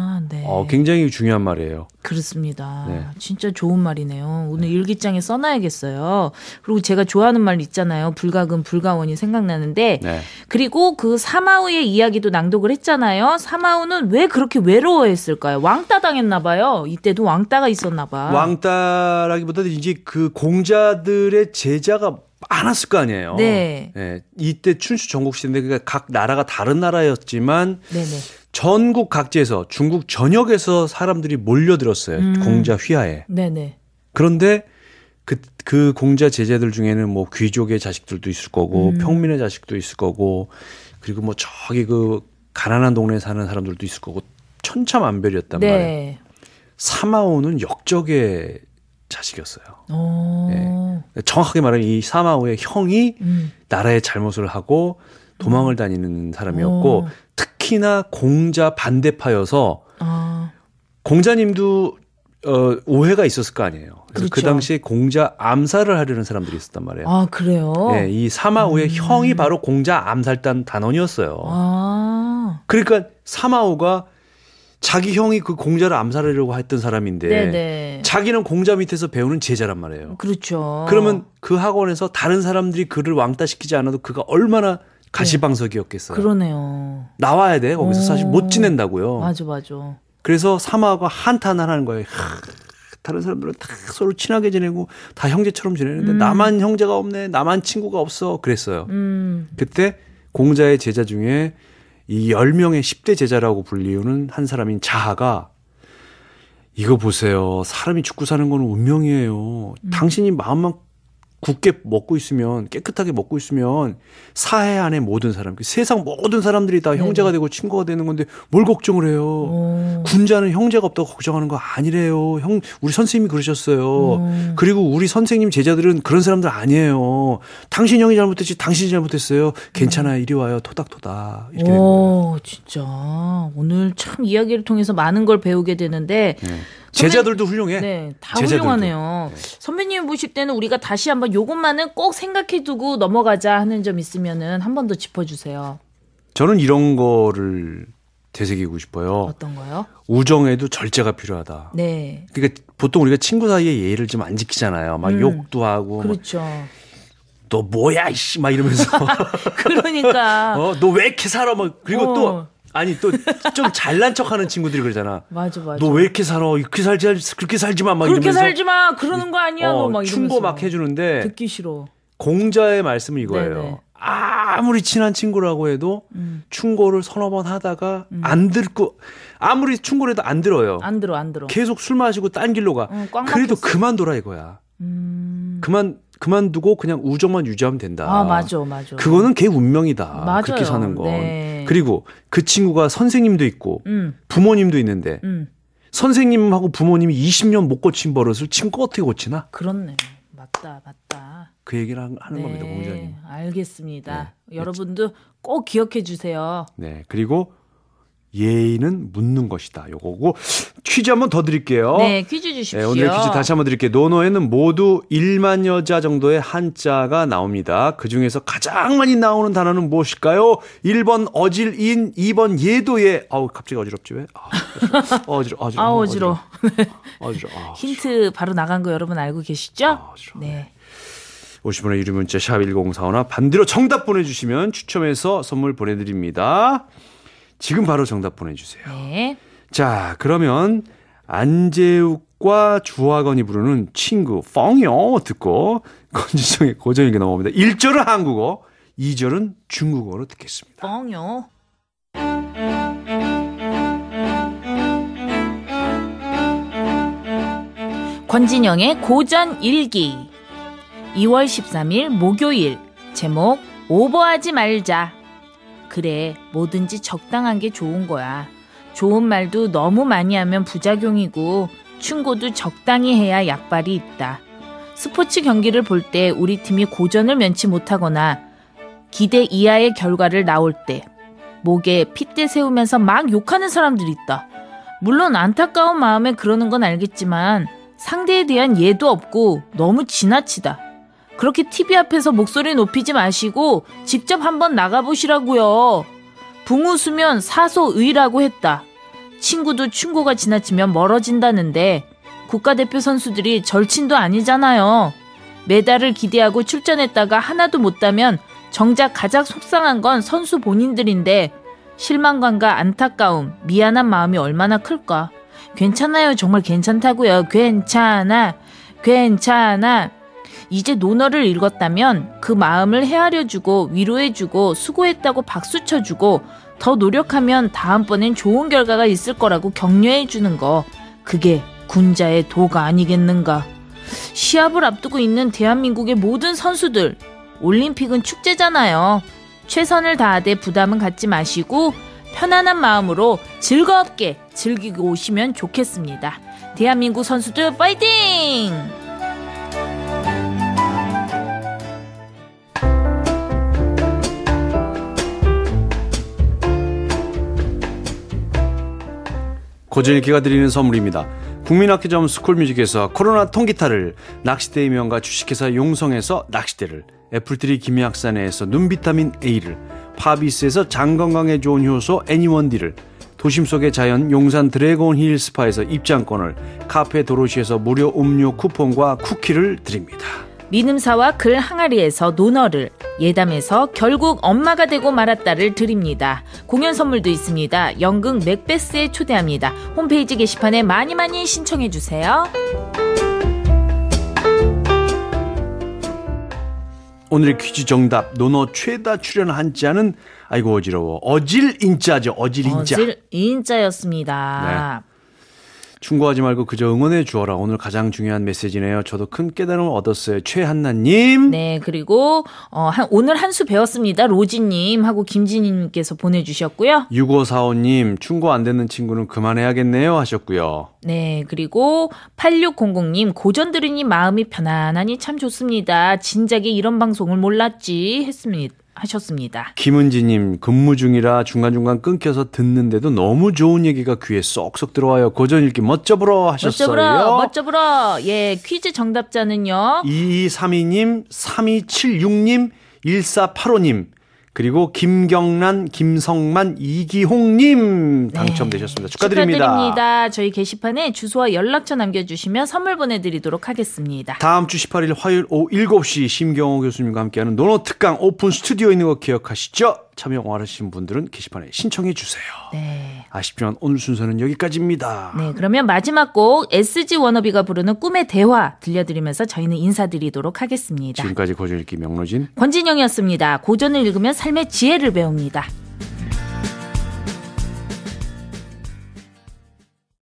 어, 굉장히 중요한 말이에요. 그렇습니다. 네. 진짜 좋은 말이네요. 오늘 일기장에 써놔야겠어요. 그리고 제가 좋아하는 말 있잖아요. 불가금 불가원이 생각나는데 네. 그리고 그 사마우의 이야기도 낭독을 했잖아요. 사마우는 왜 그렇게 외로워했을까요? 왕따 당했나 봐요. 이때도 왕따가 있었나 봐. 왕따라기보다도 이제 그 공자들의 제자가 많았을 거 아니에요. 네. 네. 이때 춘추 전국 시대인데 그러니까 각 나라가 다른 나라였지만 네네. 전국 각지에서 중국 전역에서 사람들이 몰려들었어요. 음. 공자 휘하에. 네네. 그런데 그, 그 공자 제자들 중에는 뭐 귀족의 자식들도 있을 거고 음. 평민의 자식도 있을 거고 그리고 뭐 저기 그 가난한 동네에 사는 사람들도 있을 거고 천차만별이었단 네. 말이에요. 사마오는 역적의 자식이었어요. 오. 네. 정확하게 말하면 이 사마오의 형이 음. 나라의 잘못을 하고 도망을 다니는 사람이었고 오. 특히나 공자 반대파여서 아. 공자님도 어, 오해가 있었을 거 아니에요. 그래서 그렇죠. 그 당시에 공자 암살을 하려는 사람들이 있었단 말이에요. 아, 그래요? 네, 이 사마오의 음. 형이 바로 공자 암살단 단원이었어요. 아. 그러니까 사마오가 자기 형이 그 공자를 암살하려고 했던 사람인데 네네. 자기는 공자 밑에서 배우는 제자란 말이에요. 그렇죠. 그러면 그 학원에서 다른 사람들이 그를 왕따시키지 않아도 그가 얼마나 가시방석이었겠어요. 그러네요. 나와야 돼. 거기서 오. 사실 못 지낸다고요. 맞아, 맞아. 그래서 사마가 한탄을 하는 거예요. 하, 다른 사람들은 다 서로 친하게 지내고 다 형제처럼 지내는데 음. 나만 형제가 없네. 나만 친구가 없어. 그랬어요. 음. 그때 공자의 제자 중에 이 열 명의 십 대 제자라고 불리우는 한 사람인 자하가 이거 보세요. 사람이 죽고 사는 건 운명이에요. 음. 당신이 마음만 굳게 먹고 있으면 깨끗하게 먹고 있으면 사회 안에 모든 사람 세상 모든 사람들이 다 형제가 되고 친구가 되는 건데 뭘 걱정을 해요. 오. 군자는 형제가 없다고 걱정하는 거 아니래요. 형 우리 선생님이 그러셨어요. 오. 그리고 우리 선생님 제자들은 그런 사람들 아니에요. 당신 형이 잘못했지 당신이 잘못했어요. 괜찮아요. 이리 와요. 토닥토닥 이렇게 되는 거예요. 오, 진짜 오늘 참 이야기를 통해서 많은 걸 배우게 되는데 네. 제자들도 훌륭해. 네, 다 제자들도. 훌륭하네요. 네. 선배님 모실 때는 우리가 다시 한번 요것만은 꼭 생각해두고 넘어가자 하는 점 있으면은 한 번 더 짚어주세요. 저는 이런 거를 되새기고 싶어요. 어떤 거요? 우정에도 절제가 필요하다. 네, 그러니까 보통 우리가 친구 사이에 예의를 좀 안 지키잖아요. 막 음. 욕도 하고, 그렇죠. 너 뭐야 이씨 막 이러면서, 그러니까 어, 너 왜 이렇게 살아? 막 그리고 어. 또 아니 또 좀 잘난 척하는 친구들이 그러잖아. 맞아, 맞아. 너 왜 이렇게 살아? 이렇게 살지 그렇게 살지 마. 막 그렇게 이러면서 살지 마. 그러는 거 아니야. 어, 너 막 이러면서 충고 막 해주는데 듣기 싫어. 공자의 말씀은 이거예요. 네네. 아무리 친한 친구라고 해도 음. 충고를 서너 번 하다가 안 듣고 아무리 충고를 해도 안 들어요. 안 들어, 안 들어. 계속 술 마시고 딴 길로 가. 어, 꽉 그래도 막혔어. 그만둬라 이거야. 음. 그만 그만두고 그냥 우정만 유지하면 된다. 아, 맞아, 맞아. 그거는 걔 운명이다. 맞아요. 그렇게 사는 건. 네. 그리고 그 친구가 선생님도 있고 음, 부모님도 있는데 음. 선생님하고 부모님이 이십 년 못 고친 버릇을 친구가 어떻게 고치나? 그렇네. 맞다, 맞다. 그 얘기를 하는 네, 겁니다, 공자님. 알겠습니다. 네. 여러분도 꼭 기억해 주세요. 네. 그리고 예의는 묻는 것이다. 요거고 퀴즈 한번 더 드릴게요. 네, 퀴즈 주십시오. 네, 오늘 퀴즈 다시 한번 드릴게요. 논어에는 모두 일만 여자 정도의 한자가 나옵니다. 그중에서 가장 많이 나오는 단어는 무엇일까요? 일 번 어질인, 이 번 예도예. 아우 갑자기 어지럽지 왜? 아, 어지러, 어지러, 아, 어지러. 어지러. 아, 힌트 바로 나간 거 여러분 알고 계시죠? 아, 어지러. 네. 오십 분의 유료 문자 샵 일공사오나 반대로 정답 보내주시면 추첨해서 선물 보내드립니다. 지금 바로 정답 보내주세요. 네. 자, 그러면 안재욱과 주화건이 부르는 친구 펑요 듣고 권지성의 고정일기 넘어갑니다. 일 절은 한국어, 이 절은 중국어로 듣겠습니다. 뻥요. 권진영의 고전 일기. 이월 십삼일 목요일. 제목 오버하지 말자. 그래, 뭐든지 적당한 게 좋은 거야. 좋은 말도 너무 많이 하면 부작용이고 충고도 적당히 해야 약발이 있다. 스포츠 경기를 볼 때 우리 팀이 고전을 면치 못하거나 기대 이하의 결과를 나올 때 목에 핏대 세우면서 막 욕하는 사람들이 있다. 물론 안타까운 마음에 그러는 건 알겠지만 상대에 대한 예도 없고 너무 지나치다. 그렇게 티비 앞에서 목소리 높이지 마시고 직접 한번 나가보시라고요. 붕 웃으면 사소의라고 했다. 친구도 충고가 지나치면 멀어진다는데 국가대표 선수들이 절친도 아니잖아요. 메달을 기대하고 출전했다가 하나도 못 따면 정작 가장 속상한 건 선수 본인들인데 실망감과 안타까움, 미안한 마음이 얼마나 클까. 괜찮아요. 정말 괜찮다고요. 괜찮아. 괜찮아. 이제 논어를 읽었다면 그 마음을 헤아려주고 위로해주고 수고했다고 박수 쳐주고 더 노력하면 다음번엔 좋은 결과가 있을 거라고 격려해주는 거. 그게 군자의 도가 아니겠는가. 시합을 앞두고 있는 대한민국의 모든 선수들, 올림픽은 축제잖아요. 최선을 다하되 부담은 갖지 마시고 편안한 마음으로 즐겁게 즐기고 오시면 좋겠습니다. 대한민국 선수들 파이팅! 고전읽기가 드리는 선물입니다. 국민학기점 스쿨뮤직에서 코로나 통기타를, 낚시대의 명가 주식회사 용성에서 낚시대를, 애플트리 김약산에서 눈비타민 A를, 파비스에서 장건강에 좋은 효소 애니원디를, 도심 속의 자연 용산 드래곤 힐 스파에서 입장권을, 카페 도로시에서 무료 음료 쿠폰과 쿠키를 드립니다. 미음사와 글 항아리에서 논어를, 예담에서 결국 엄마가 되고 말았다를 드립니다. 공연 선물도 있습니다. 연극 맥베스에 초대합니다. 홈페이지 게시판에 많이 많이 신청해 주세요. 오늘의 퀴즈 정답, 논어 최다 출연 한자는 아이고 어지러워 어질인자죠. 어질인자. 어질인자였습니다. 네. 충고하지 말고 그저 응원해 주어라. 오늘 가장 중요한 메시지네요. 저도 큰 깨달음을 얻었어요. 최한나님. 네, 그리고 어, 한, 오늘 한 수 배웠습니다. 로지님 하고 김진희님께서 보내주셨고요. 육오사오님 충고 안 되는 친구는 그만해야겠네요 하셨고요. 네, 그리고 팔육공공님 고전 들으니 마음이 편안하니 참 좋습니다. 진작에 이런 방송을 몰랐지 했습니다. 하셨습니다. 김은지님 근무 중이라 중간중간 끊겨서 듣는데도 너무 좋은 얘기가 귀에 쏙쏙 들어와요. 고전 읽기 멋져불어 하셨어요. 멋져불어 멋져불어. 예, 퀴즈 정답자는요 이이삼이님 삼이칠육님 일사팔오님 그리고 김경란, 김성만, 이기홍님 당첨되셨습니다. 네, 축하드립니다. 축하드립니다. 저희 게시판에 주소와 연락처 남겨주시면 선물 보내드리도록 하겠습니다. 다음 주 십팔일 화요일 오후 일곱 시 심경호 교수님과 함께하는 논어 특강 오픈 스튜디오 있는 거 기억하시죠? 참여 원하시는 분들은 게시판에 신청해 주세요. 네. 아쉽지만 오늘 순서는 여기까지입니다. 네, 그러면 마지막 곡 에스지 워너비가 부르는 꿈의 대화 들려드리면서 저희는 인사드리도록 하겠습니다. 지금까지 고전 읽기 명로진 권진영이었습니다. 고전을 읽으면 삶의 지혜를 배웁니다.